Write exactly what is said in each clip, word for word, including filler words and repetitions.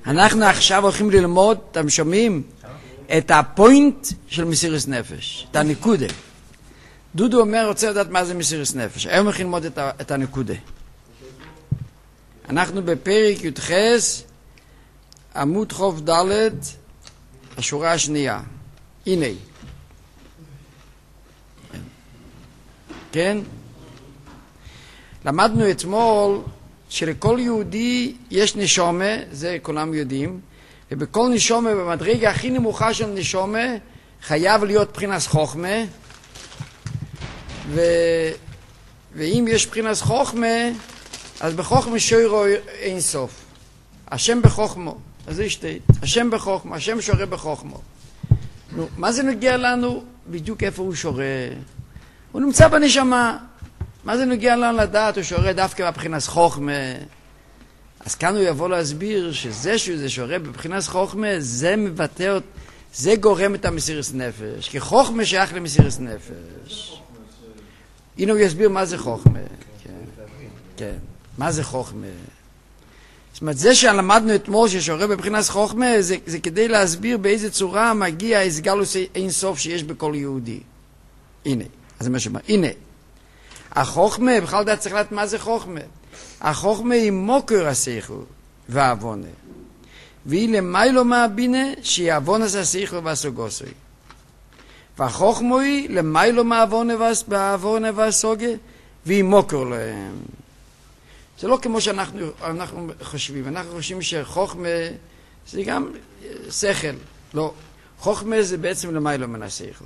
אנחנו עכשיו הולכים ללמוד, אתם שומעים? את הפוינט של מסירות נפש, את הנקודה. דודו אומר, רוצה לדעת מה זה מסירות נפש. היום הולכים ללמוד את, את הנקודה. אנחנו בפרק י"ח, עמוד חוב ד', השורה השנייה. הנה. כן? למדנו אתמול שלכל יהודי יש נשומה, זה כולם יודעים, ובכל נשומה, במדרגה הכי נמוכה של נשומה, חייב להיות בחינס חוכמה, ו... ואם יש בחינס חוכמה, אז בחוכמה שוירו אין סוף. השם בחוכמו, אז זה שתי, השם בחוכמה, השם שורה בחוכמו. נו, מה זה נגיע לנו? בדיוק איפה הוא שורה. הוא נמצא בנשמה. מה זה נגיע לנו לדעת? הוא שורה דווקא בבחינס חוכמה. אז כאן הוא יבוא להסביר שזה שזה שורה בבחינס חוכמה, זה מבטא, זה גורם את המסירות נפש. כי חוכמה שייך למסירות נפש. הנה הוא יסביר מה זה חוכמה. כן, כן. מה זה חוכמה? זאת אומרת, זה שלמדנו אתמול ששורה בבחינס חוכמה, זה, זה כדי להסביר באיזה צורה מגיע הסגלוס אין סוף שיש בכל יהודי. הנה, אז זה מה שאומר. הנה, החוכמה, בכלל דעת צריך לדעת מה זה חוכמה. החוכמה היא מוקר השכל והעוונה. והיא למיילו מהבינה שהיא עוונה זה השכל והסוגוסוי. והחוכמה היא למיילו מהעוונה והסוגה והיא מוקר להם. זה לא כמו שאנחנו אנחנו חושבים. אנחנו חושבים שחוכמה זה גם שכל. לא. חוכמה זה בעצם למיילו מן השכל.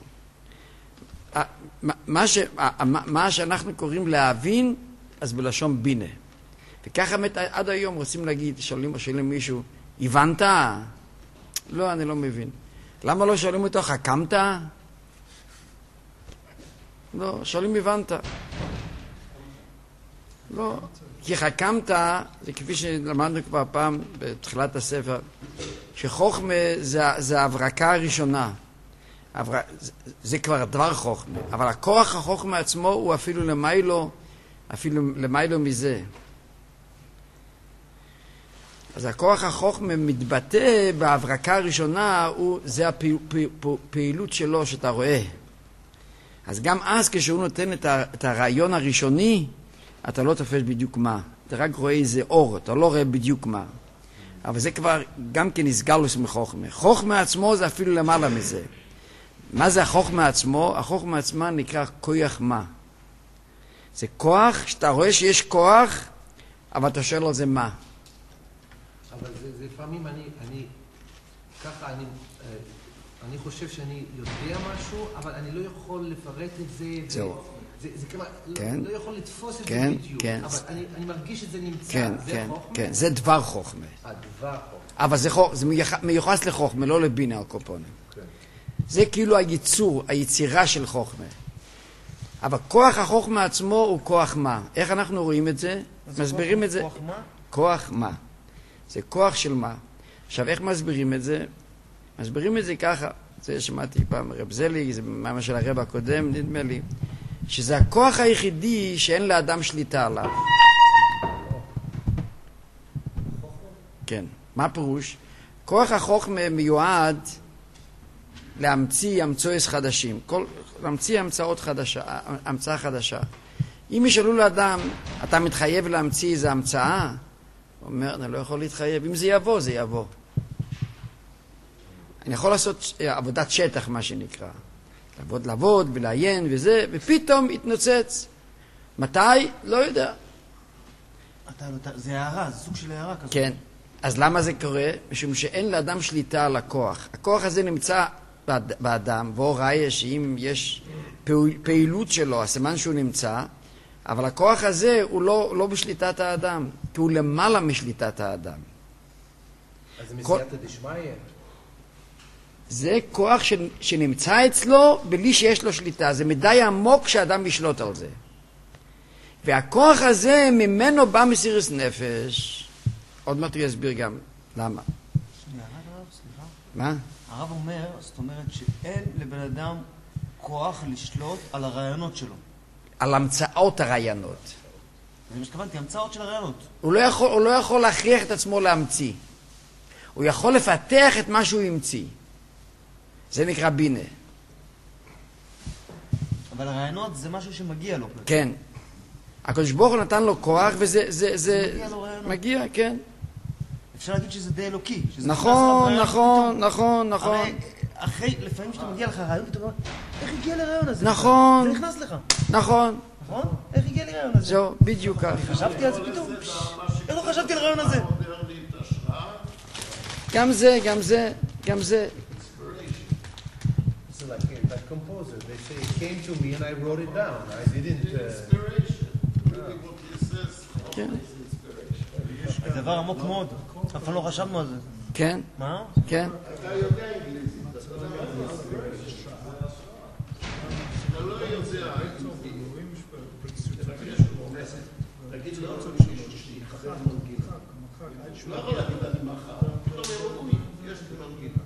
מה, ש, מה שאנחנו קוראים להבין, אז בלשון בינה. וככה עד היום רוצים להגיד, שואלים או שואלים מישהו, הבנת? לא, אני לא מבין. למה לא שואלים אותו, חכמת? לא, שואלים הבנת. לא, כי חכמת, זה כפי שלמדנו כבר פעם בתחילת הספר, שחוכמה זה, זה ההברקה הראשונה. אבל זה כבר דבר חוכמה, אבל הכוח החוכמה עצמו הוא אפילו למיילו, אפילו למיילו מזה. אז הכוח החוכמה מתבטא בהברקה הראשונה, הוא, זה הפעילות שלו שאתה רואה. אז גם אז כשהוא נותן את, ה, את הרעיון הראשוני, אתה לא תופס בדיוק מה. אתה רק רואה איזה אור, אתה לא רואה בדיוק מה. אבל זה כבר גם כן הסגלוס מחוכמה. חוכמה עצמו זה אפילו למעלה מזה. מה זה החוכמה עצמו? החוכמה עצמה נקרא כוח מה. זה כוח, שאתה רואה שיש כוח, אבל אתה שואל על זה מה. אבל זה, זה לפעמים אני, אני, ככה אני, אני חושב שאני יודע משהו, אבל אני לא יכול לפרט את זה. זהו. זה, זה כמה, כן. לא, לא יכול לתפוס את כן, זה בדיוק. כן. אבל אני, אני מרגיש שזה נמצא. כן, זה כן, חוכמה? כן. זה דבר חוכמה. הדבר חוכמה. אבל זה, חוכ... זה מיוחס לחוכמה, לא לבינה על קופונים. כן. זה כאילו היצור, היצירה של חוכמה. אבל כוח החוכמה עצמו הוא כוח מה. איך אנחנו רואים את זה? מסבירים את זה. כוח מה? כוח מה. זה כוח של מה. עכשיו, איך מסבירים את זה? מסבירים את זה ככה. זה שמעתי פעם רב זלי, זה מה של הרב הקודם, נדמה לי. שזה הכוח היחידי שאין לאדם שליטה עליו. כן. מה פירוש? כוח החוכמה מיועד להמציא המצאות חדשים. כל, להמציא המצאות חדשה, המצאה חדשה. אם ישאלו לאדם, אתה מתחייב להמציא איזו המצאה? הוא אומר, אני לא יכול להתחייב. אם זה יבוא, זה יבוא. אני יכול לעשות עבודת שטח, מה שנקרא. לעבוד, לעבוד ולעיין וזה, ופתאום התנוצץ. מתי? לא יודע. אתה, זה הערה, זה סוג של הערה כזאת. כן. אז למה זה קורה? משום שאין לאדם שליטה על הכוח. הכוח הזה נמצא באדם, והוא ראיה שאם יש פעילות שלו, הסימן שהוא נמצא, אבל הכוח הזה הוא לא, לא בשליטת האדם, כי הוא למעלה משליטת האדם. אז זה מסייעתא דשמיא? זה כוח ש, שנמצא אצלו בלי שיש לו שליטה. זה מדי עמוק שהאדם ישלוט על זה. והכוח הזה ממנו בא מסירות נפש. עוד מעט הוא יסביר גם למה. שנייה, הרב, סליחה. מה? הרב אומר, זאת אומרת שאין לבן אדם כוח לשלוט על הרעיונות שלו. על המצאות הרעיונות. זה מה שכוונתי, המצאות של הרעיונות. הוא לא יכול, הוא לא יכול להכריח את עצמו להמציא. הוא יכול לפתח את מה שהוא המציא. זה נקרא בינה. אבל הרעיונות זה משהו שמגיע לו. כן. הקדוש ברוך הוא נתן לו כוח, וזה זה, זה, מגיע לו רעיונות. מגיע, כן. אפשר להגיד שזה די אלוקי. שזה נכון, נכנס לך נכון, פתאום. נכון, נכון. הרי אחרי, לפעמים שאתה מגיע לך רעיון, אתה אומר, איך הגיע לרעיון הזה? נכון. זה נכנס לך, נכון. נכון? איך הגיע לרעיון הזה? זהו, בדיוק כך. חשבתי על זה פתאום. איך לא חשבתי על הרעיון הזה? גם זה, גם זה, גם זה. So like, yeah, like composer, they say it came to me and I wrote it down. I didn't. Uh, כן, זה דבר עמוק מאוד. אף פעם לא חשבנו על זה. כן, מה? כן. אתה יודע אנגליזית, אתה יודע מה זה אתה לא יודע, תגיד לו, שיחבר מנגינה. לא יכול להגיד אני מחר, פתאום ירוקוי, יש לי מנגינה.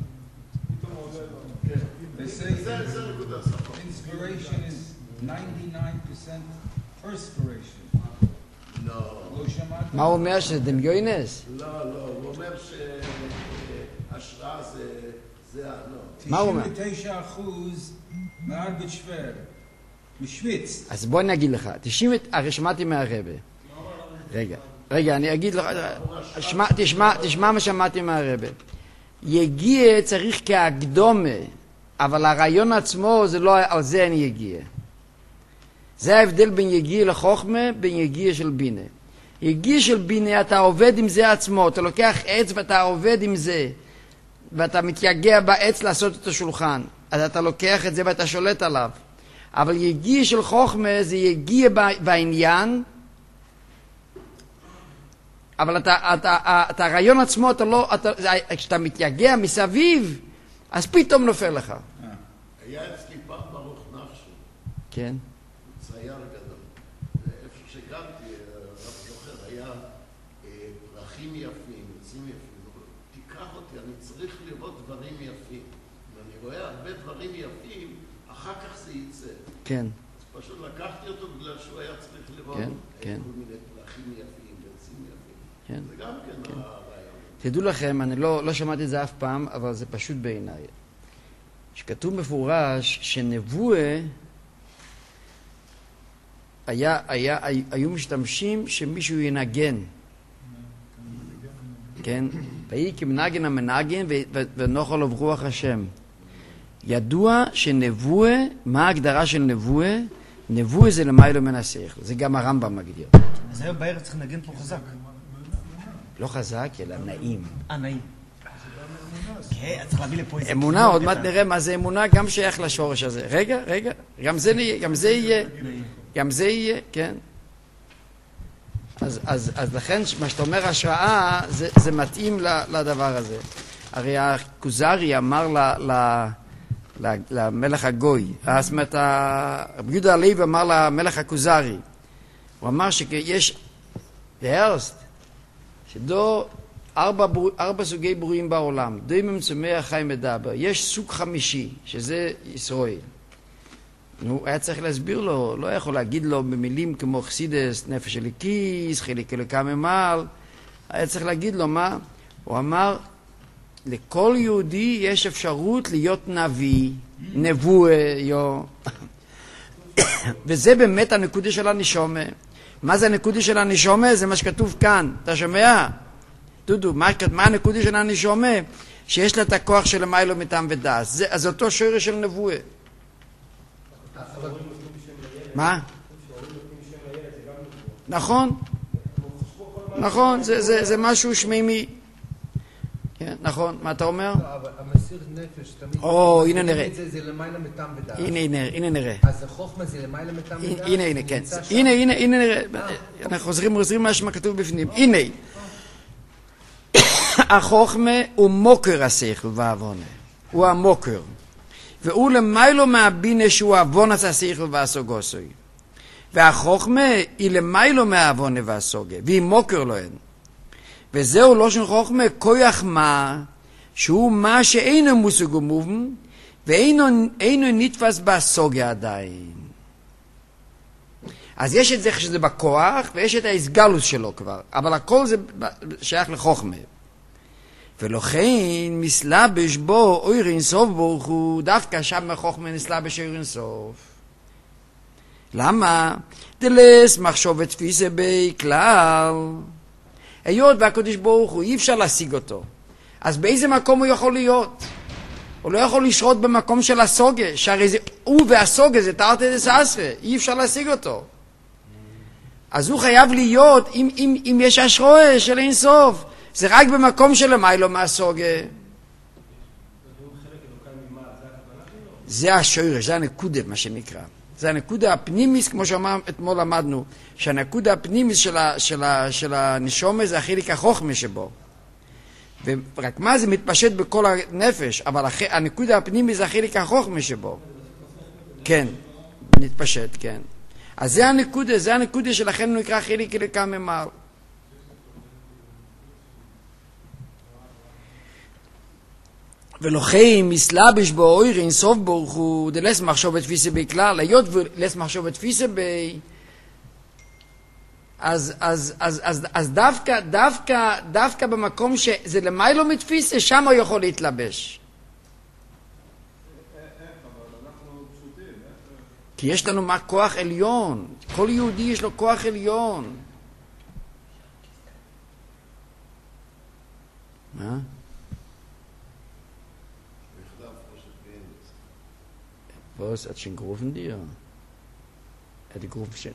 They say inspiration is ninety-nine percent perspiration. לא, לא שמעת? מה הוא אומר, שזה דמיונס? לא, לא, הוא אומר שהשראה זה, לא. מה הוא אומר? תשעים ותשעה אחוז מהארבט שוור, משוויץ. אז בוא אני אגיד לך, תשעים, הרי שמעתי מהרבה. רגע, רגע, אני אגיד לך, תשמע, תשמע, תשמע מה שמעתי מהרבה. יגיע צריך כהקדומה, אבל הרעיון עצמו, זה לא, על זה אני יגיע. זה ההבדל בין יגיע לחוכמה, בין יגיע של בינה. יגיע של בינה, אתה עובד עם זה עצמו, אתה לוקח עץ ואתה עובד עם זה, ואתה מתייגע בעץ לעשות את השולחן. אז אתה לוקח את זה ואתה שולט עליו. אבל יגיע של חוכמה זה יגיע בעניין, אבל אתה, אתה, את הרעיון עצמו, אתה לא, אתה, כשאתה מתייגע מסביב, אז פתאום נופל לך. היה אצלי פעם ברוך נחשון, כן. צייר גדול. איפה שגרתי, הרב זוכר, היה פרחים יפים, עצים יפים. תיקח אותי, אני צריך לראות דברים יפים. ואני רואה הרבה דברים יפים, אחר כך זה יצא. כן. אז פשוט לקחתי אותו בגלל שהוא היה צריך לראות כן, כן. כל מיני פרחים יפים, עצים יפים. כן. זה גם כן הרעיון. תדעו לכם, אני לא, לא שמעתי את זה אף פעם, אבל זה פשוט בעיניי. שכתוב מפורש שנבואה היה, היה, היו משתמשים שמישהו ינגן. כן? ויהי כמנגן המנגן ונוכל לו ברוח השם. ידוע שנבואה, מה ההגדרה של נבואה? נבואה זה למיילו מן השכל. זה גם הרמב"ם מגדיר. אז היום בערב צריך לנגן פה חזק. לא חזק, אלא נעים. אה, נעים. כן, צריך להביא לפה איזה... אמונה, עוד מעט נראה מה זה אמונה, גם שייך לשורש הזה. רגע, רגע, גם זה, גם זה יהיה, גם זה יהיה, כן. אז, אז, אז לכן, מה שאתה אומר השראה, זה, זה מתאים לדבר הזה. הרי הכוזרי אמר ל, ל, ל, למלך הגוי, זאת אומרת, רבי יהודה הלוי אמר למלך הכוזרי, הוא אמר שיש, להרסט, שדו ארבע, בור, ארבע סוגי ברואים בעולם, דוימם צומח חי מדבר, יש סוג חמישי, שזה ישראל. נו, היה צריך להסביר לו, לא יכול להגיד לו במילים כמו חסידס, נפש אלוקיס, חלק אלוקה ממעל, היה צריך להגיד לו מה? הוא אמר, לכל יהודי יש אפשרות להיות נביא, נבואה, יו. וזה באמת הנקודה של הנשומה. מה זה הנקודה של הנשומה? זה מה שכתוב כאן, אתה שומע? דודו, מה, מה הנקודה של הנשומה? שיש לה את הכוח של המיילו מטעם ודס. זה, אז אותו שורש של נבואה. מה? נכון, נכון, זה, זה, זה משהו שמימי. כן, נכון, מה אתה אומר? אבל המסיר נפש תמיד... או, הנה נראה. זה למעלה מטעם ודעת. הנה, הנה, הנה נראה. אז החוכמה זה למעלה מטעם ודעת? הנה, הנה, כן. הנה, הנה, הנה נראה. אנחנו חוזרים, חוזרים מה שכתוב בפנים. הנה. החוכמה הוא מוקר השכל והעוונה. הוא המוקר. והוא למיילו מהבינה שהוא עוונס השכל והסוגוסוי. והחוכמה היא למיילו מהעוונה והסוגה. והיא מוקר לו אין. וזהו לא של חוכמה, כוח מה, שהוא מה שאינו מושג ומובן, ואינו נתפס בסוגה עדיין. אז יש את זה שזה בכוח, ויש את ההסגלוס שלו כבר, אבל הכל זה שייך לחוכמה. ולכן מסלבש בו אור אינסוף ברוך הוא, דווקא שם בחוכמה נסלבש אור אינסוף. למה? דלס מחשוב ותפיסה בי כלל. היות והקדוש ברוך הוא אי אפשר להשיג אותו, אז באיזה מקום הוא יכול להיות? הוא לא יכול לשרות במקום של הסוגה, שהרי זה, הוא והסוגה זה תרתי דסעשרה, אי אפשר להשיג אותו. אז הוא חייב להיות, אם, אם, אם יש השרועה של אין סוף, זה רק במקום של המיילו מהסוגה. זה השורש, זה הנקודה, מה שנקרא. זה הנקודה הפנימיס, כמו שאמרנו, אתמול למדנו, שהנקודה הפנימיס של, ה, של, ה, של הנשומה זה החלק החוכמה שבו. ורק מה זה מתפשט בכל הנפש, אבל הנקודה הפנימית זה החלק החוכמה שבו. כן, מתפשט, כן. אז זה הנקודה, זה הנקודה שלכן הוא נקרא חלק אלוקה ממעל. ולכן מסלבש בו אור אינסוף ברוך הוא, דלס מחשוב ותפיסה בי כלל, היות ולס מחשוב ותפיסה בי, אז, אז, אז, אז, אז דווקא, דווקא, דווקא במקום שזה למיילו מתפיסה, שם הוא יכול להתלבש. כי יש לנו מה? כוח עליון. כל יהודי יש לו כוח עליון. מה? Was hat schon gerufen dir? Er hat gerufen schon.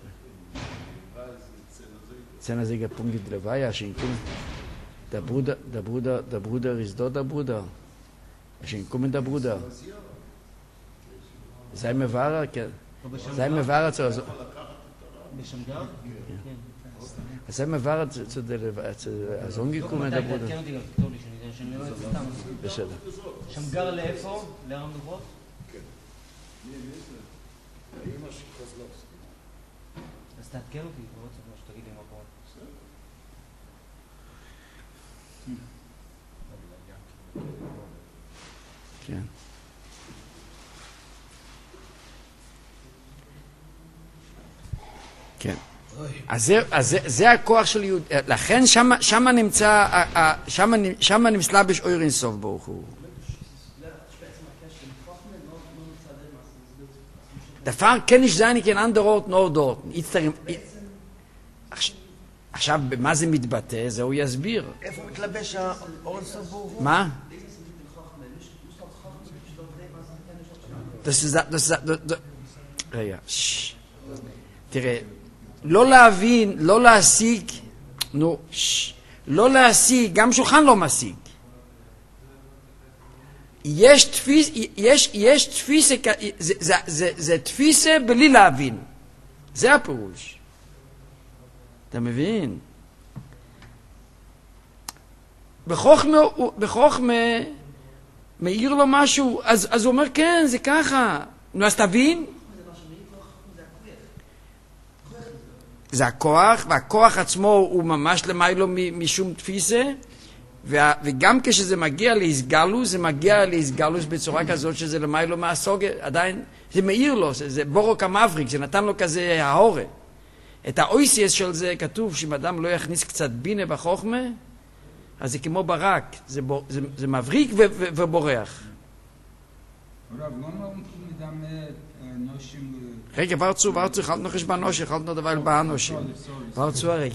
Zehner Punkt dabei, ja schon kommen. Der Bruder, der Bruder, der Bruder ist dort, der Bruder. Schon kommen der Bruder. Sei mir wahrer, sei mir wahrer zu also. Sei mir wahrer zu der zu Sohn gekommen der Bruder. בסדר. שמגר לאיפה? להר המנוחות? אז תעדכן אותי, לא רוצה כמו שתגיד לי מה קורה. כן. כן. אז זה, אז זה, זה הכוח של יהוד. לכן שמה, שמה נמצא, שמה, שמה נמצא בשאור אינסוף ברוך הוא. דבר כן יש זה אני כן אנדר אורט נור דורט. עכשיו, במה זה מתבטא? זה הוא יסביר. איפה מתלבש האור אינסוף ברוך הוא? מה? Das ist, das ist, רגע, תראה, לא להבין, לא להשיג, נו, לא להשיג, גם שולחן לא משיג. יש תפיס, יש, יש תפיסה, זה, זה, זה, זה תפיסה בלי להבין. זה הפירוש. אתה מבין? בחוכמה, בחוכמה, מאיר לו משהו, אז, אז הוא אומר, כן, זה ככה. נו, אז תבין? זה הכוח, והכוח עצמו הוא ממש למיילו משום תפיסה, וגם כשזה מגיע להסגלוס, זה מגיע להסגלוס בצורה כזאת שזה למיילו מהסוגה, עדיין זה מאיר לו, זה, זה בורוק המבריק, זה נתן לו כזה ההורה. את האויסיאס של זה כתוב, שאם אדם לא יכניס קצת בינה בחוכמה, אז זה כמו ברק, זה, בור, זה, זה מבריק ו, ו, ובורח. רב, לא נותנים אדם נושים... רגע, ורצו, ורצו, חלט נוחש בנושי, חלט נדבל באנושי. ורצו הרגע.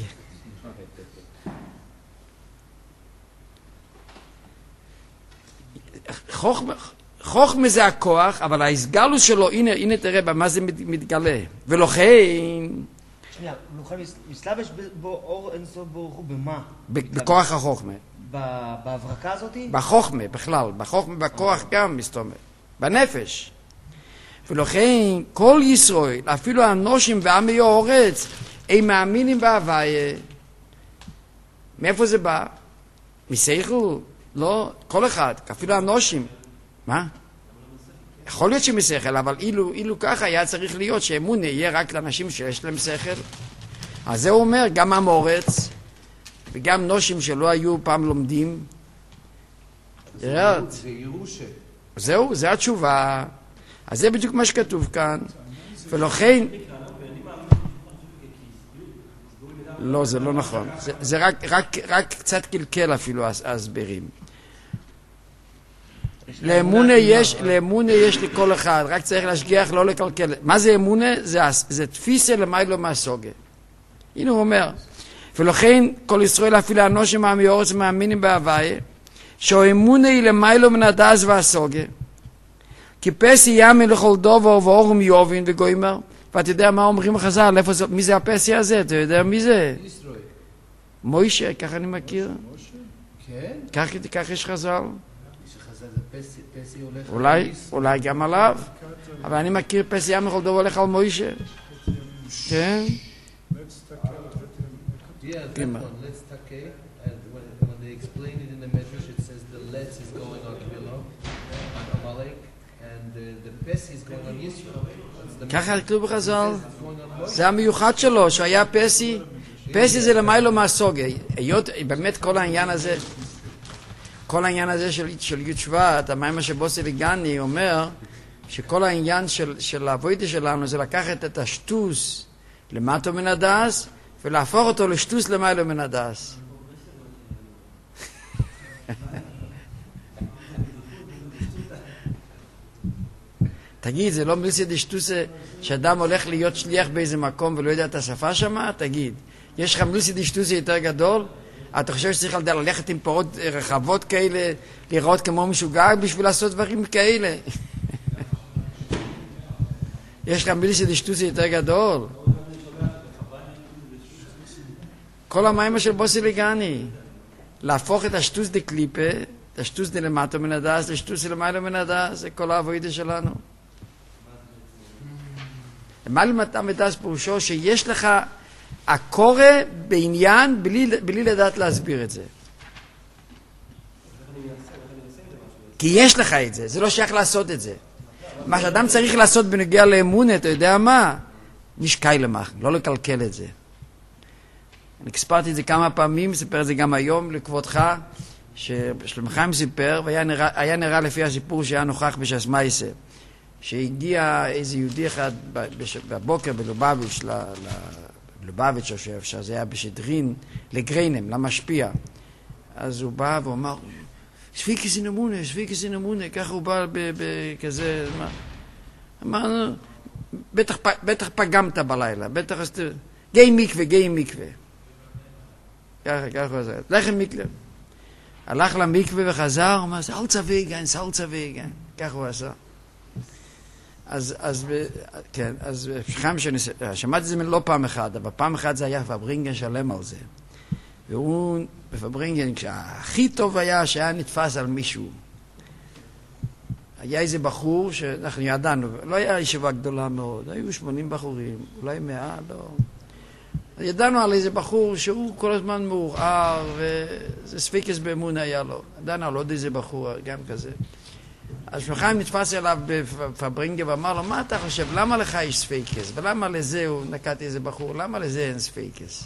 חוכמה, חוכמה זה הכוח, אבל ההסגלוס שלו, הנה, הנה תראה במה זה מתגלה. ולכן... שנייה, נוכל מסלבש בו אור אינסוף ברוך הוא במה? בכוח החוכמה. בהברקה הזאת? בחוכמה, בכלל. בחוכמה, בכוח גם מסתובב. בנפש. ולכן כל ישראל, אפילו האנושים ועמי האורץ, הם מאמינים בהוויה. מאיפה זה בא? משכל? לא, כל אחד, אפילו האנושים. מה? יכול להיות שמשכל, אבל אילו, אילו ככה היה צריך להיות שאמונה יהיה רק לאנשים שיש להם שכל. אז זה אומר, גם המורץ, וגם נושים שלא היו פעם לומדים. זה ירושה. זהו, זה התשובה. אז זה בדיוק מה שכתוב כאן. ולכן... לא, זה לא נכון. זה, זה רק, רק, רק קצת קלקל אפילו ההסברים. לאמונה יש, לאמונה יש לכל אחד, רק צריך להשגיח לא לקלקל. מה זה אמונה? זה, זה תפיסה למיילו מהסוגה. הנה הוא אומר, ולכן כל ישראל אפילו אנושים מהמיורץ מאמינים בהוויה, שהאמונה היא למיילו מן הדס והסוגה. כי פסי ימין לכל דובר ואורם יובין וגוימר, ואתה יודע מה אומרים חז"ל, מי זה הפסי הזה? אתה יודע מי זה? מוישה, ככה אני מכיר. כן? כך יש חז"ל. שחז"ל זה פסי, פסי הולך... אולי, אולי גם עליו, אבל אני מכיר פסי ימין לכל דובר הולך על מוישה. כן? Yeah, that one, let's take and when, when they explain it in the Medrash, it says the let's is going on Kilo, on Amalek, and the, the pes is going on Yisrael. ככה כתוב בחז"ל, זה המיוחד שלו, שהיה פסי, פסי זה למיילו מהסוגה, היות, באמת כל העניין הזה, כל העניין הזה של, של י' שבט, המיימר שבוסי לגני אומר, שכל העניין של, של העבודה שלנו זה לקחת את השטוס למטו מן הדס, ולהפוך אותו לשטוס למיילו מן הדס. תגיד, זה לא מילסי דשטוס שאדם הולך להיות שליח באיזה מקום ולא יודע את השפה שמה? תגיד, יש לך מילסי דשטוס יותר גדול? אתה חושב שצריך ללכת עם פרות רחבות כאלה, לראות כמו משוגע בשביל לעשות דברים כאלה? יש לך מילסי דשטוס יותר גדול? כל המיימר של בוסי לגני, להפוך את השטוס דקליפה, את השטוס דלמטו מן הדס, לשטוס דלמיילו מן הדס, זה כל העבודה שלנו. למיילו מן הדס פירושו שיש לך הקורא בעניין בלי, בלי לדעת להסביר את זה. כי יש לך את זה, זה לא שייך לעשות את זה. מה שאדם צריך לעשות בנגיע לאמונה, אתה יודע מה? נשקי למח, לא לקלקל את זה. אני הספרתי את זה כמה פעמים, סיפר את זה גם היום לכבודך, ששלמה חיים סיפר, והיה נראה, היה נראה לפי הסיפור שהיה נוכח בש"ס מייסה, שהגיע איזה יהודי אחד בבוקר בלובביץ', ללובביץ', שזה היה בשדרין, לגריינם, למשפיע. אז הוא בא ואומר, ספיקי סינמונה, ספיקי סינמונה, ככה הוא בא בכזה, מה? אמרנו, בטח, בטח פגמת בלילה, בטח, גאי מקווה, גאי מקווה. ככה, ככה הוא זה. לכם מקווה. הלך למקווה וחזר, הוא אמר, סלצה ויגן, סלצה ויגן. ככה הוא עשה. אז, אז, כן, אז חיים שאני, שמעתי את זה לא פעם אחת, אבל פעם אחת זה היה פברינגן שלם על זה. והוא, בפברינגן, הכי טוב היה שהיה נתפס על מישהו. היה איזה בחור שאנחנו ידענו, לא היה ישיבה גדולה מאוד, היו שמונים בחורים, אולי מאה, לא. ידענו על איזה בחור שהוא כל הזמן מעורער, וזה ספיקס באמון היה לו. ידענו על עוד איזה בחור, גם כזה. אז שמחיים נתפס אליו בפברינגה ואמר לו, מה אתה חושב, למה לך יש ספיקס? ולמה לזה הוא נקט איזה בחור? למה לזה אין ספיקס?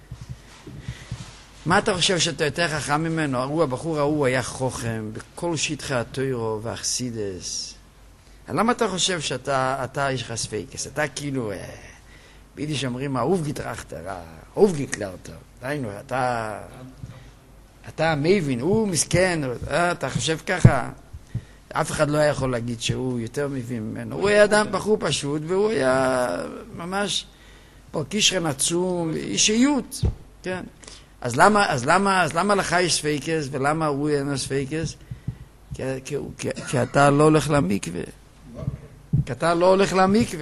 מה אתה חושב שאתה יותר חכם ממנו? הוא, הבחור ההוא היה חוכם בכל שטחי התוירו והחסידס. למה אתה חושב שאתה, אתה יש לך ספיקס? אתה כאילו, ביידיש אומרים, אהוב גיטרחתר, אהוב גיטלרתר. דיינו, אתה, אתה מבין, הוא מסכן, אתה חושב ככה? אף אחד לא היה יכול להגיד שהוא יותר מבין ממנו. הוא היה אדם בחור פשוט, והוא היה ממש פרקישרן עצום, אישיות, כן. אז למה, אז למה, אז למה לך יש ספיקס, ולמה הוא אין ספיקס? כי, כי, כי, כי אתה לא הולך למקווה. כי אתה לא הולך למקווה.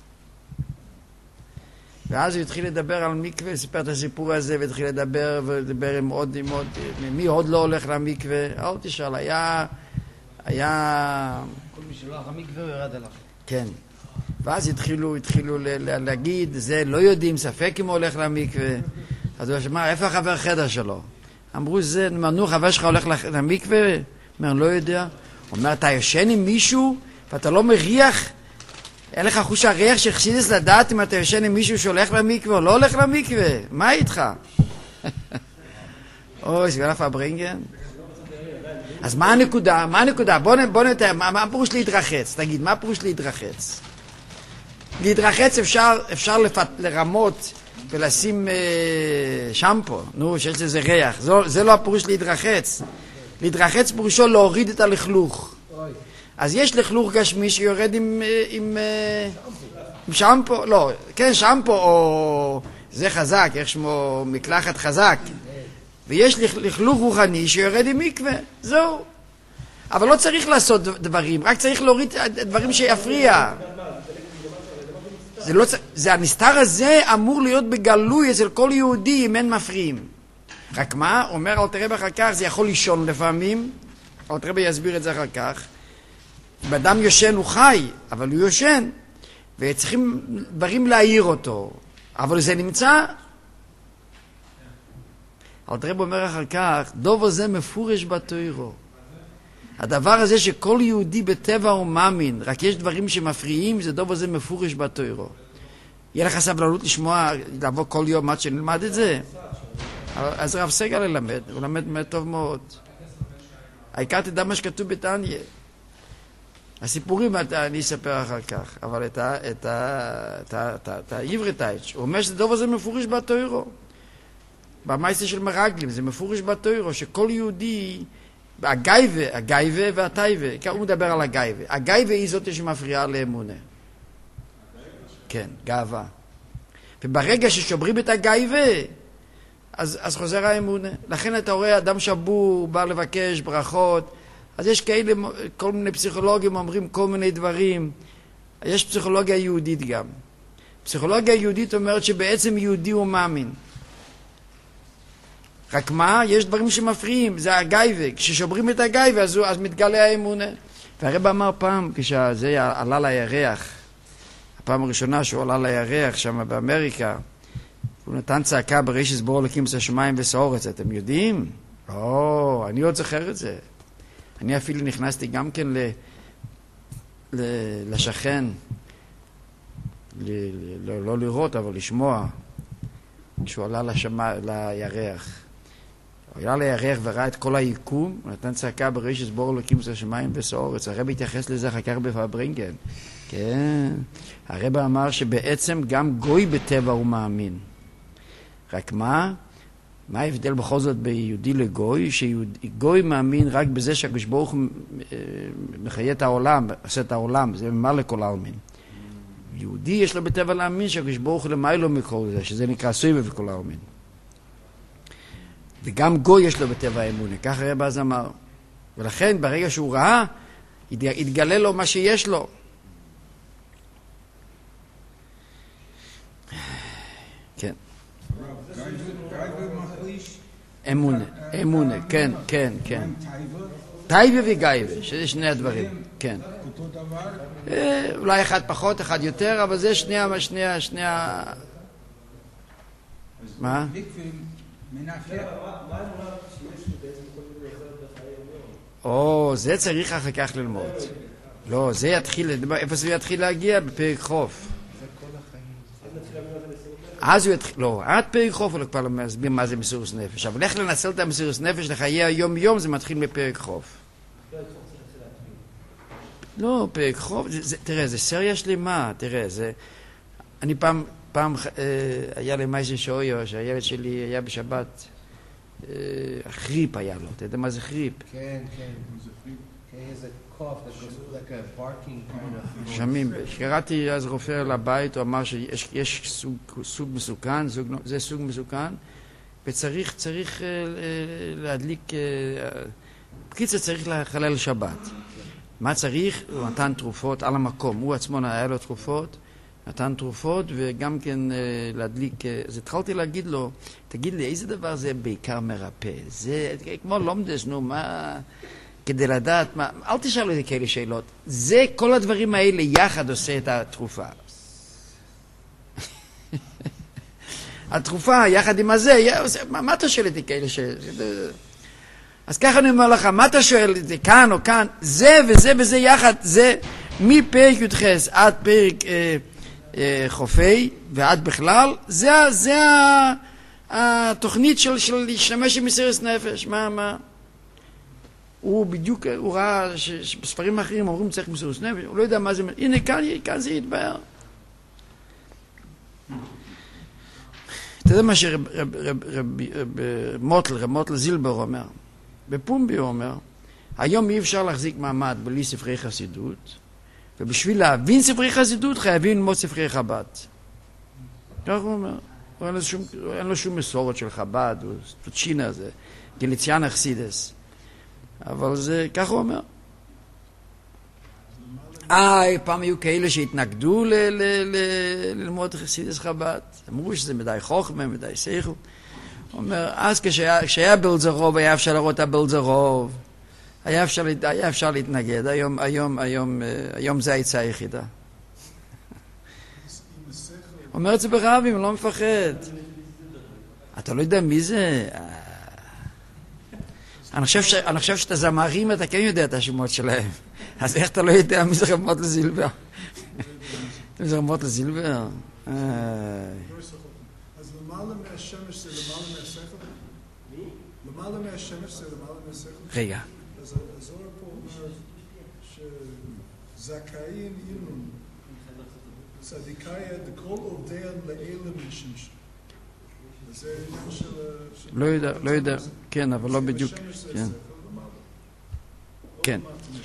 ואז הוא התחיל לדבר על מקווה, סיפר את הסיפור הזה, והתחיל לדבר, ולדבר עם עוד, עם עוד, מי עוד לא הולך למקווה? אל תשאל, היה, היה... כל מי שלא הלך למקווה ירד עליו. כן. ואז התחילו, התחילו ל- ל- להגיד, זה לא יודעים, ספק אם הוא הולך למקווה. אז הוא אמר, איפה החבר חדר שלו? אמרו, זה, נו, חבר שלך הולך למקווה? אומר, לא יודע. הוא אומר, אתה ישן עם מישהו, ואתה לא מריח, אין לך חוש הריח שחסידס לדעת אם אתה ישן עם מישהו שהולך למקווה או לא הולך למקווה. מה איתך? אוי, סגן פברינגן. אז מה הנקודה? מה הנקודה? בוא, בוא נתאר, מה, מה פירוש להתרחץ? תגיד, מה פירוש להתרחץ? להתרחץ אפשר, אפשר לפת, לרמות ולשים אה, שמפו, נו, שיש לזה ריח. זה, זה לא הפירוש להתרחץ. להתרחץ פירושו להוריד את הלכלוך. אז יש לכלוך גשמי שיורד עם, עם, עם שמפו, לא, כן, שמפו או זה חזק, איך שמו מקלחת חזק. ויש לכלוך רוחני שיורד עם מקווה, זהו. אבל לא צריך לעשות דברים, רק צריך להוריד דברים שיפריע. זה לא, זה הנסתר הזה אמור להיות בגלוי אצל כל יהודי אם אין מפריעים. רק מה? אומר אלתר רבי אחר כך, זה יכול לישון לפעמים, אלתר רבי יסביר את זה אחר כך. אם אדם יושן הוא חי, אבל הוא יושן, וצריכים דברים להעיר אותו, אבל זה נמצא. אלתר רבי אומר אחר כך, דובר זה מפורש בתורה. הדבר הזה שכל יהודי בטבע הוא מאמין, רק יש דברים שמפריעים, זה דובר זה מפורש בתורה. יהיה לך סבלנות לשמוע, לבוא כל יום עד שנלמד את זה? אז רב סגל ללמד, הוא למד טוב מאוד. העיקר תדע מה שכתוב בתניא. הסיפורים אני אספר אחר כך, אבל את העברתייץ' הוא אומר שזה דובר זה מפורש בתורה. במייסה של מרגלים, זה מפורש בתורה, שכל יהודי, הגייבה, הגייבה והטייבה, הוא מדבר על הגייבה. הגייבה היא זאת שמפריעה לאמונה. כן, גאווה. וברגע ששוברים את הגייבה, אז, אז חוזר האמונה. לכן אתה רואה אדם שבור, בא לבקש ברכות, אז יש כאלה, כל מיני פסיכולוגים אומרים כל מיני דברים. יש פסיכולוגיה יהודית גם. פסיכולוגיה יהודית אומרת שבעצם יהודי הוא מאמין. רק מה? יש דברים שמפריעים, זה הגייבה. כששוברים את הגייבה, אז, אז מתגלה האמונה. והרב אמר פעם, כשזה עלה לירח, הפעם הראשונה שהוא עלה לירח שם באמריקה, הוא נתן צעקה בראשית ברא אלוקים עשה שמיים ושאורץ. אתם יודעים? או, אני עוד זוכר את זה. אני אפילו נכנסתי גם כן ל, ל, לשכן, ל, ל, לא לראות אבל לשמוע, כשהוא עלה לשמה, לירח. הוא עלה לירח וראה את כל היקום, הוא נתן צעקה בראשית ברא אלוקים עשה שמיים ושאורץ. הרב התייחס לזה אחר כך בפברינגן. כן. הרב אמר שבעצם גם גוי בטבע הוא מאמין. רק מה? מה ההבדל בכל זאת ביהודי לגוי? שגוי מאמין רק בזה שהקדוש ברוך הוא מחיה את העולם, עושה את העולם, זה ממלא לכל העלמין. יהודי יש לו בטבע להאמין שהקדוש ברוך הוא למיילו מכל זה, שזה נקרא סויבה וכל העלמין. וגם גוי יש לו בטבע האמונה, כך הרב אז אמר. ולכן ברגע שהוא ראה, יתגלה לו מה שיש לו. כן. אמונה, אמונה, כן, כן, כן. טייבה וגייבה, שזה שני הדברים, כן. אותו דבר? אולי אחד פחות, אחד יותר, אבל זה שני ה... שני ה... שני ה... מה? או, זה צריך אחר כך ללמוד. לא, זה יתחיל, איפה זה יתחיל להגיע? בפרק חוף. אז הוא יתחיל, לא, עד פרק חוף הוא כבר מסביר מה זה מסירות נפש. אבל איך לנצל את המסירות נפש לחיי היום-יום, זה מתחיל בפרק חוף. לא, פרק חוף, זה, זה, תראה, זה סריה שלמה, תראה, זה... אני פעם, פעם אה, היה לי מייסן שאויו, שהילד שלי היה בשבת, אה, חריפ היה לו, אתה יודע מה זה חריפ? כן, כן. כן, איזה קוף, like a barking kind of... שמים, קראתי אז רופא לבית, הוא אמר שיש יש סוג, סוג מסוכן, סוג, זה סוג מסוכן, וצריך צריך, אה, להדליק, אה, בקיצור צריך לחלל שבת. מה צריך? הוא נתן תרופות על המקום, הוא עצמו היה לו תרופות, נתן תרופות וגם כן אה, להדליק, אה, אז התחלתי להגיד לו, תגיד לי, איזה דבר זה בעיקר מרפא? זה כמו לומדס, נו, מה... כדי לדעת מה... אל תשאל לי כאלה שאלות. זה, כל הדברים האלה יחד עושה את התרופה. התרופה יחד עם הזה, מה, מה אתה שואל לי כאלה שאלות? אז ככה אני אומר לך, מה אתה שואל לי, כאן או כאן? זה וזה וזה יחד, זה מפרק י"ח עד פרק אה, אה, חופי ועד בכלל, זה, זה התוכנית של, של להשתמש עם מסירות נפש. מה, מה? הוא בדיוק, הוא ראה שבספרים אחרים אומרים צריך מסירות נפש, הוא לא יודע מה זה, הנה כאן, כאן זה יתבהר. אתה יודע מה שרב רב, רב, רב, רב מוטל, רב מוטל זילבר אומר, בפומבי הוא אומר, היום אי אפשר להחזיק מעמד בלי ספרי חסידות, ובשביל להבין ספרי חסידות חייבים ללמוד ספרי חב"ד. כך הוא אומר. אין לו שום, אין לו שום מסורת של חב"ד, הוא סטוצ'ינה, זה גליציאן אכסידס. אבל זה, כך הוא אומר. אה, פעם היו כאלה שהתנגדו ל- ל- ל- ללמוד חסידס חב"ד. אמרו שזה מדי חוכמה, מדי שכל. הוא אומר, אז כשהיה, כשהיה בלזרוב, היה אפשר לראות את הבלזרוב. היה אפשר, היה אפשר להתנגד. היום, היום, היום, היום זה העצה היחידה. אומר את זה ברבים, לא מפחד. אתה לא יודע מי זה? אני חושב, ש... אני חושב שאתה זמרים, אתה כן יודע את השמות שלהם. אז איך אתה לא יודע מי זה רב מוטל זילבר? מי זה רב מוטל זילבר? אז למעלה מהשמש זה למעלה מהשכל? למעלה מהשמש זה למעלה מהשכל? רגע. אז הזוהר פה אומר שזכאים אילון צדיקאי דכל עובדיהם לאלה משמש. זה עניין של... לא יודע, לא יודע, כן, אבל לא בדיוק. כן.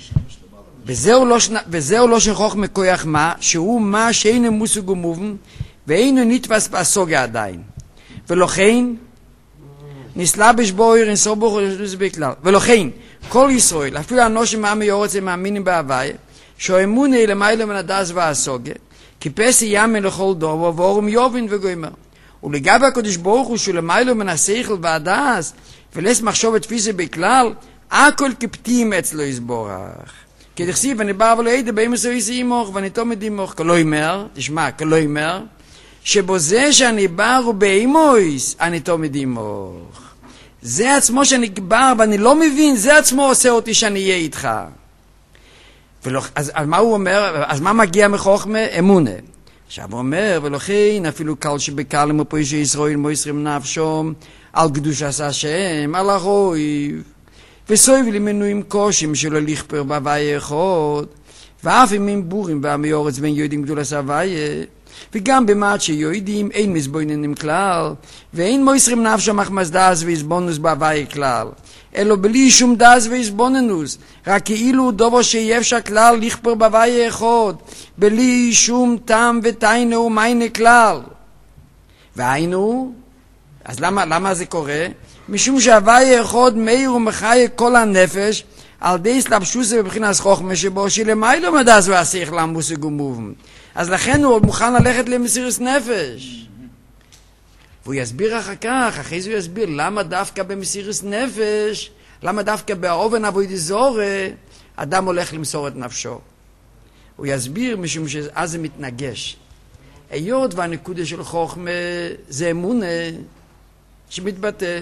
וזהו לא שחוכמה כוח מה, שהוא מה שאינו מושג ומובן, ואינו נתפס בסוגיה עדיין. ולכן, נסלבש בו עיר אינסור בו חודש בכלל. ולכן, כל ישראל, אפילו אנושים מעמי אורץ הם מאמינים בהווי, שהאמון היא למעלה מן הדס והסוגיה, כי פסי ימן לכל דור, ואורם יובין וגוימר. ולגבי הקדוש ברוך הוא שלמעלה מן השכל והדס, ולס מחשוב תפיסה בכלל, הכל כפתים אצלו יסבורך. כי תכסיב, אני בא ולא הייתי, באים עשו איסי אימוך, ואני תומד אימוך. כלא ימר, תשמע, כלא ימר, שבו זה שאני בא ובאימויס, אני תומד אימוך. זה עצמו שאני בא, ואני לא מבין, זה עצמו עושה אותי שאני אהיה איתך. ולא, אז, אז מה הוא אומר? אז מה מגיע מחוכמה? אמונה. עכשיו הוא אומר, ולכן אפילו קל שבקל מפרישי ישראל מויסרים נפשום, על קדוש עשה השם, על הרויב. וסויב למנויים קושים שלא לכפר בהווי אחד, ואף אם הם בורים בעמי אורץ בין יהודים גדול הסווי, וגם במעט שיהודים אין מזבויננים כלל, ואין מויסרים נפשום אך מזדז ויסבונוס בהווי כלל. אלא בלי שום דז ויסבוננוס, רק כאילו דובו שיהיה אפשר כלל לכפר בהווי אחד, בלי שום טעם ותיינו ומיינה כלל. והיינו, אז למה, למה זה קורה? משום שהווי אחד מאיר ומחיה כל הנפש, על די סלבשו זה בבחינת חוכמה שבו שלמיילו מדס ועשיך למושג ומובן. אז לכן הוא מוכן ללכת למסירות נפש. והוא יסביר אחר כך, אחרי זה הוא יסביר למה דווקא במסירות נפש, למה דווקא באובן עבודת זרה, אדם הולך למסור את נפשו. הוא יסביר משום שאז זה מתנגש. היות והנקודה של חוכמה זה אמונה שמתבטא.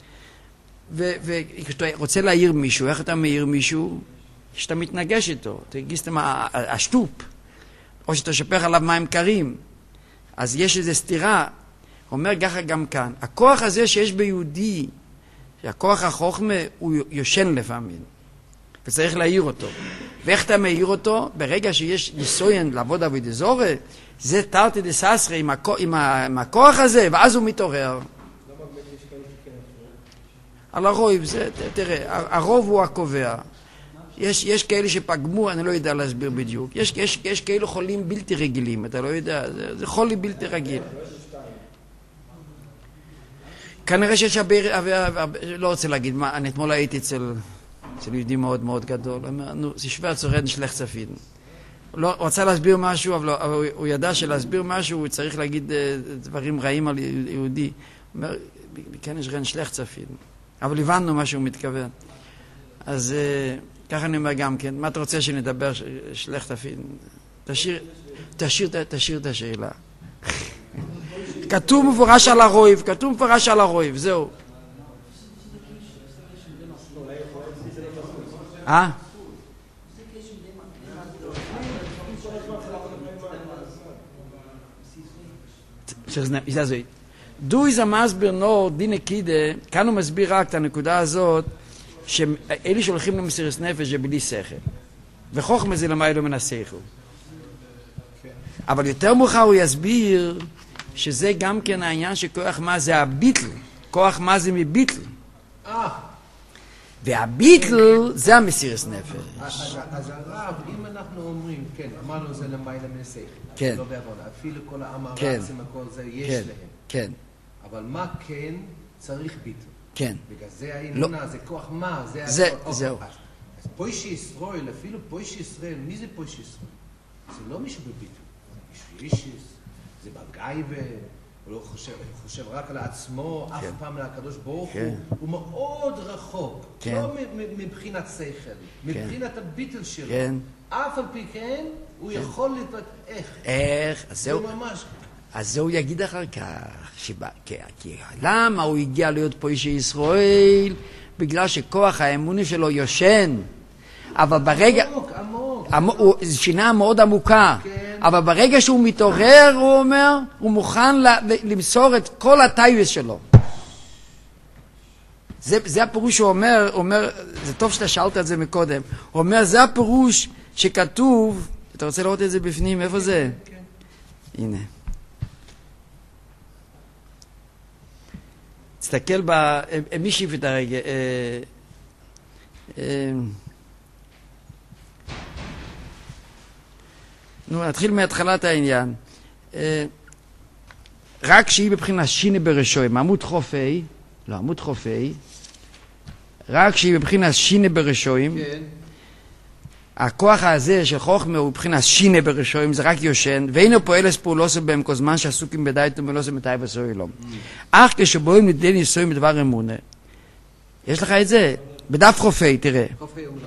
וכשאתה רוצה להעיר מישהו, איך אתה מעיר מישהו? שאתה מתנגש איתו, תגיש את השטופ, או שאתה שפך עליו מים קרים. אז יש איזו סתירה. אומר ככה גם כאן, הכוח הזה שיש ביהודי, שהכוח החוכמה הוא יושן לפעמים, וצריך להעיר אותו. ואיך אתה מעיר אותו? ברגע שיש ניסויין לעבוד עבודת זרה, זה תרתי דססרי עם, הכ... עם, ה... עם הכוח הזה, ואז הוא מתעורר. על הרוב, זה, תראה, הרוב הוא הקובע. יש, יש כאלה שפגמו, אני לא יודע להסביר בדיוק. יש, יש, יש כאלה חולים בלתי רגילים, אתה לא יודע, זה, זה חולי בלתי רגיל. כנראה שיש הרבה, לא רוצה להגיד, מה, אני אתמול הייתי אצל, אצל יהודי מאוד מאוד גדול, נו, זה שווה צורד נשלח צפין. הוא לא, רצה להסביר משהו, אבל, אבל הוא, הוא ידע שלהסביר משהו, הוא צריך להגיד דברים רעים על יהודי. הוא אומר, כן, יש רן שלח צפין. אבל הבנו מה שהוא מתכוון. אז ככה אני אומר גם כן, מה אתה רוצה שנדבר, שלח תפין? תשאיר, תשאיר, תשאיר את השאלה. כתוב מפורש על הרויב, כתוב מפורש על הרויב, זהו. אה? דו איזה מסביר נור, דינה קידה, כאן הוא מסביר רק את הנקודה הזאת, שאלה שהולכים למסירות נפש זה בלי שכל. וחוכמה זה למה אלו מן השכל. אבל יותר מאוחר הוא יסביר שזה גם כן העניין שכוח מה זה הביטל, כוח מה זה מביטל. והביטל זה המסירת נפש. אז אז הרב, אם אנחנו אומרים, כן, אמרנו זה למעלה מן השכל, כן. לא בעוונה, אפילו כל העם כן. הרצים וכל זה יש כן, להם. כן, אבל מה כן צריך ביטל? כן. בגלל זה האמונה, זה כוח מה, זה... זה- הכל. זהו. אז אז פויש ישראל, אפילו פויש ישראל, מי זה פויש ישראל? זה לא מישהו בביטל, זה מישהו אישיס, זה בגייבה, הוא לא חושב, הוא חושב רק על עצמו, אף פעם לקדוש ברוך כן. הוא, הוא מאוד רחוק, כן. לא מ- מ- מבחינת שכל, מבחינת הביטל שלו. כן. אף על פי כן, הוא יכול להתבטא, איך? איך? אז זה זהו. ממש... אז זה הוא יגיד אחר כך, שבא, כי, כי למה הוא הגיע להיות פה איש ישראל? בגלל שכוח האמוני שלו יושן. אבל ברגע, עמוק, עמוק. עמו- הוא- זו שינה מאוד עמוקה. כן. אבל ברגע שהוא מתעורר, הוא אומר, הוא מוכן ל, ל, למסור את כל הטייבס שלו. זה, זה הפירוש שהוא אומר, אומר, זה טוב שאתה שאלת את זה מקודם, הוא אומר, זה הפירוש שכתוב, אתה רוצה לראות את זה בפנים, איפה זה? כן. הנה. תסתכל ב... אה, מי שיף את הרגע? אה, אה, נו, נתחיל מהתחלת העניין. אה, רק שהיא בבחינה שינה ברשויים, עמוד חופי, לא, עמוד חופי, רק שהיא בבחינה שינה ברשויים, כן. הכוח הזה של חוכמה הוא בבחינת שינה ברשויים, זה רק יושן, ואינו פועלס פעולוסו בהם כל זמן שעסוקים בדייתו מלוסו מתי וסוילום. אך כשבואים לידי ניסויים בדבר אמונה, יש לך את זה? בדף חופי, תראה. חופי אולם.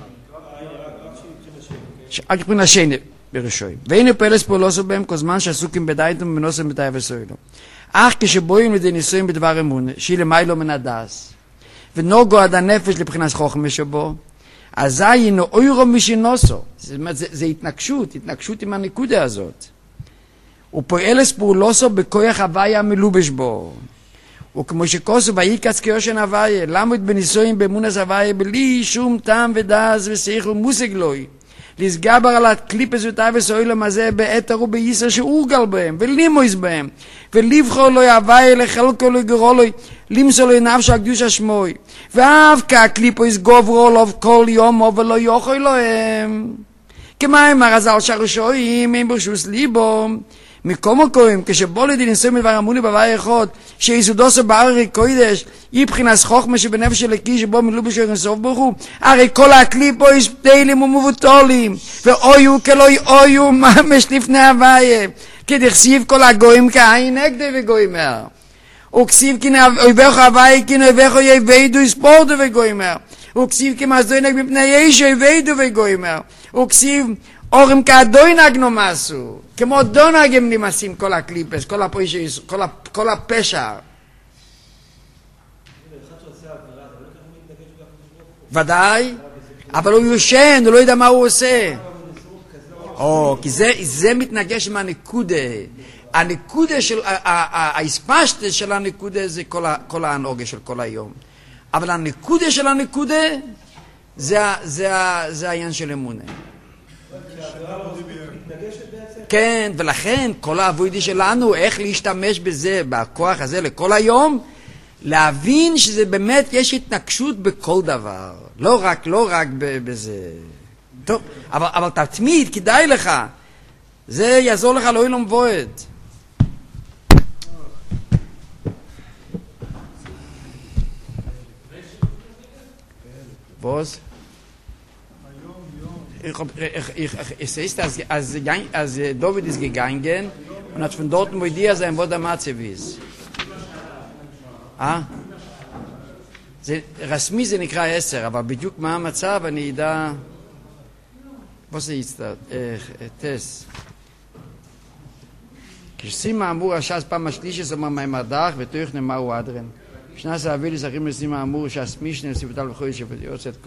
רק מבחינת שינה ברשויים. ואינו פועלס פעולוסו בהם כל זמן שעסוקים בדייתו מלוסו מתי וסוילום. אך כשבואים לידי ניסויים בדבר אמונה, שהיא למיילו מן הדס, ונוגו עד הנפש לבחינת חוכמה שבו, אזי אינו אוירו משינוסו. זאת אומרת, זה, זה התנגשות, התנגשות עם הנקודה הזאת. הוא פועלס פעולוסו בכוח הוויה המלובש בו. וכמו שכוסו ויקץ כיושן הוויה, למוד בניסויים באמונס הוויה, בלי שום טעם ודאז ושכל מושג לוי. לסגבר על הקליפס וטייבס אוילם הזה באתר ובייסר שאורגל בהם, ולימויס בהם, ולבחור לו הוויה לחלקו לגרו לו, למסור לו נפש הקדוש השמוי, ואף כהקליפויס גוברו לו כל יום ולא יוכל להם. כמיים הרזל שרשויים, הם ברשוס ליבו, מקום מקום, כשבוא לידי ניסוי מדבר אמוני בבית אחד, שיסודוסו בארי קוידש, היא בחינת חוכמה שבנפש אלוקי שבו מלובש אינסוף ברוך הוא, הרי כל הקליפויס פתילים ומבוטולים, ואויו כלוי אויו ממש לפני הוויה, כדכסיב כל הגויים כעין נגדי וגוימר. וכסיב כי אויבך הוויה כי נאויבך יבדו יספורדו וגוימר. וכסיב כי מסדוינק מפני ישו יבדו וגוימר. וכסיב אורם כאדוינק נומסו. כמו דונג הם נמסים כל הקליפס, כל הפשע, כל, כל הפשע. ודאי, אבל הוא יושן, הוא לא יודע מה הוא עושה. או, כי זה, זה מתנגש עם הנקודה. הנקודה של, ההספשטה של הנקודה זה כל, כל ההנהוגה של כל היום. אבל הנקודה של הנקודה זה, זה, זה העניין של אמונה. כן, ולכן כל העבודה שלנו, איך להשתמש בזה, בכוח הזה לכל היום, להבין שזה באמת, יש התנגשות בכל דבר. לא רק, לא רק בזה. טוב, אבל, אבל תתמיד, כדאי לך. זה יעזור לך לא ילום בועד. Was? Ich hab, ich, ich, ich, es ist, als, als, als David ist gegangen und hat von dort, wo die sein, wo der Matzev ist. אה? זה רסמי זה נקרא עשר, אבל בדיוק מה המצב אני אדע... בוא זה יצטרד, טס. כשסימה אמור השס פעם השלישי סומר מהם הדח ותוך נאמרו אדרן. שנס האביל יזכים לסימה אמור שהסמישנה וסיפוטל וחוי שפט יוצאת